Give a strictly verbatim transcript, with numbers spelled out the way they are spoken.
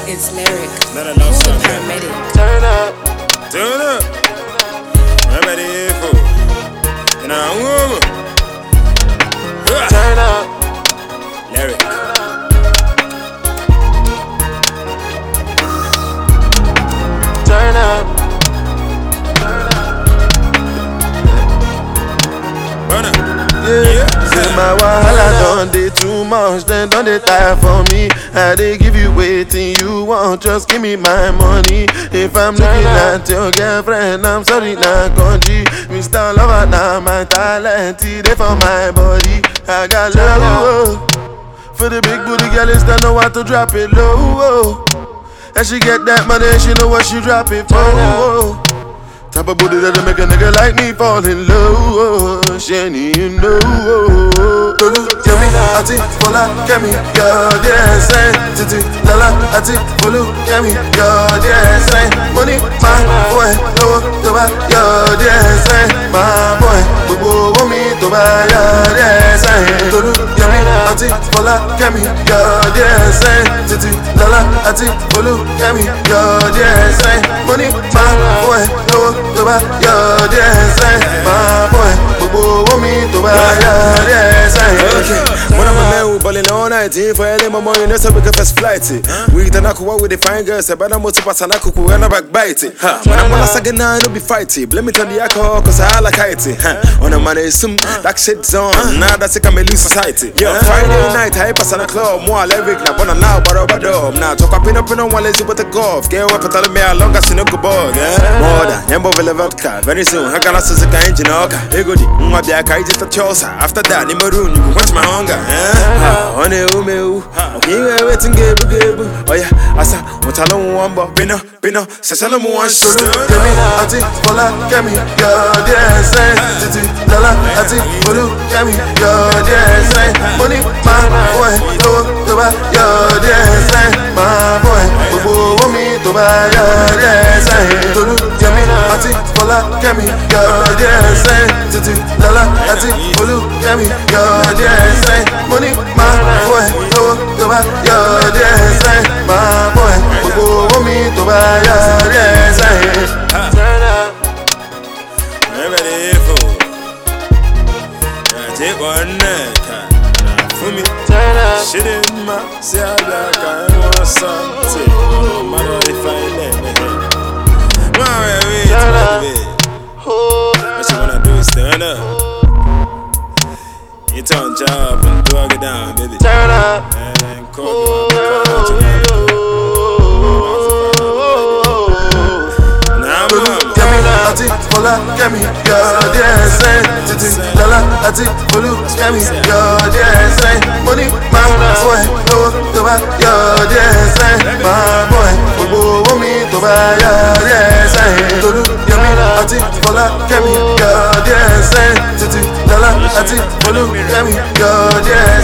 It's Lyric. Not a love song. Paramedic. Turn up. Turn up. I'm ready for. And I'm over. Turn up. Lyric. Turn up. Burn up. Yeah. Say my wahala done dey too much, then done dey tire for me. I dey give you waiting you want, just give me my money. If I'm looking at your girlfriend, I'm sorry, not country. Mister Lover, now my talent, it dey for my body. I got love for the big booty girl, that know how to drop it low. And she get that money, she know what she drop it for. Type of booty that'll make a nigga like me fall in love. Shani, you know. Tolu, get me, ati, fola, get me, yo, dancing. Titi, lala, ati, folu, get me, yo, dancing. Money, my boy, no, toba, yo, dancing. My boy, bubu, womi, toba, yo, dancing. Tolu, get me, ati, fola, get me, yo, dancing. Titi, lala, ati, folu, get me, yo, dancing. Money, my boy, no. Toba, yo, dancing, my boy. Bubu, womi, toba, yo, dancing. Okay, when I'm a man who ballin' all night, for early my morning, that's how we get first flight. We the naku with the fine girls, but I'm to pass a naku and a back bite. When I'm on a second nine, no be fighting. Blame it on the alcohol, cause I like it. On a man, some that shit's on. Now that's a camel society. Yo, Friday night, I pass on a club, more lyric, now, but now, but over dog. Now, talk up in up in on one lazy with the golf. Get up and tell me how long I see no bug. More than Yambo vodka. Very soon, I got a Suzuka engine. Okay, good. Maybe I can just a chosa. After that, in my room, you watch my hunger. On a ume, you are waiting, Gabu. Oh, yeah, I saw what I don't want, but Pino, Pino, Sasano one should. Get me, Ati, Fola, get me, yo, dancing. Titi, Lala, Ati, Folu, get me, yo, dancing. Money, my boy, no, Toba, yo, dancing. My boy, Bubu, womi, Toba, yo, dancing. Tolu, get me, Ati, Fola, get me, yo, dancing. Titi, Lala, Ati, Folu, get me, yo, dancing. Money, my boy, no, Toba, yo, dancing. My boy, Bubu, womi, Toba, yo, dancing. Turn up. I'm ready for. Take one neck. For me. Turn up. Shit in my say I like I want something. No matter if I let me hit. Turn up. What you wanna do is turn up. You turn job and drag it down, baby. Turn up. And call me what you wanna do. Now I'm Get me, Ati, Fola, get me, yo, dancing. Titi, Lala, Ati, Folu, get me, yo, dancing. Money, my boy, no, Toba, yo, dancing. My boy, Bubu, womi, Toba, yo, dancing. Tolu, get me, Ati, Fola, get me, yo, dancing. Titi, Lala, Ati, Folu, get me, yo, dancing.